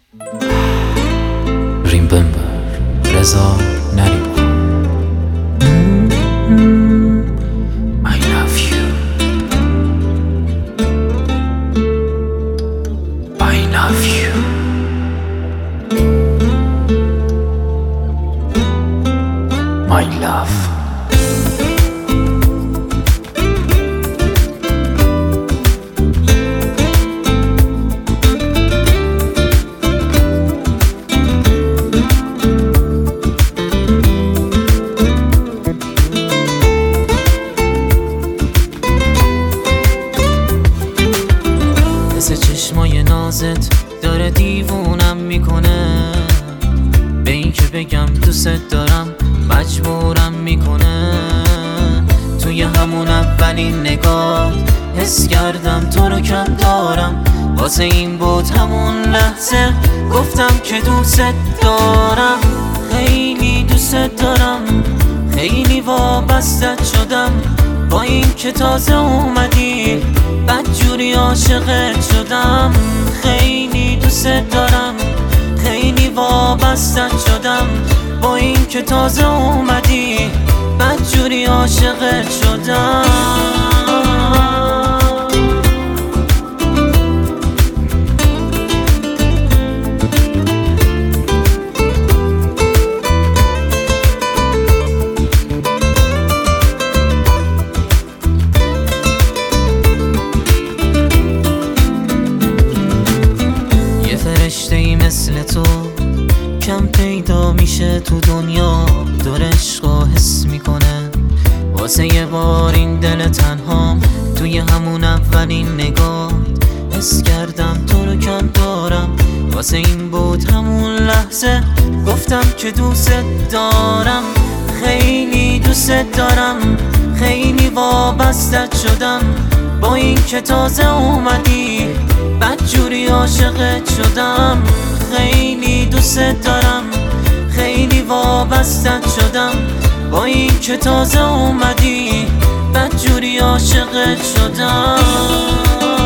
Remember رضا نریمان. I love you. I love you. My love. چشمای نازت داره دیوونم میکنه، به این که بگم دوست دارم مجبورم میکنه. توی همون اولین نگاه حس کردم تو رو کم دارم، واسه این بود همون لحظه گفتم که دوست دارم. خیلی دوست دارم، خیلی وابستت شدم، با این که تازه اومدی بدجوری عاشقت شدم. خیلی دوست دارم، خیلی وابستت شدم، با این که تازه اومدی بدجوری عاشقت شدم. فرشته‌ای مثل تو کم پیدا میشه تو دنیا، دور عشقو حس میکنه. واسه یه بار این دل تنهام توی همون اولین نگاه حس کردم تو رو کم دارم، واسه این بود همون لحظه گفتم که دوست دارم. خیلی دوست دارم، خیلی وابستت شدم، با این که تازه اومدی بدجوری عاشقت شدم. خیلی دوست دارم، خیلی وابستت شدم، با این که تازه اومدی بدجوری عاشقت شدم.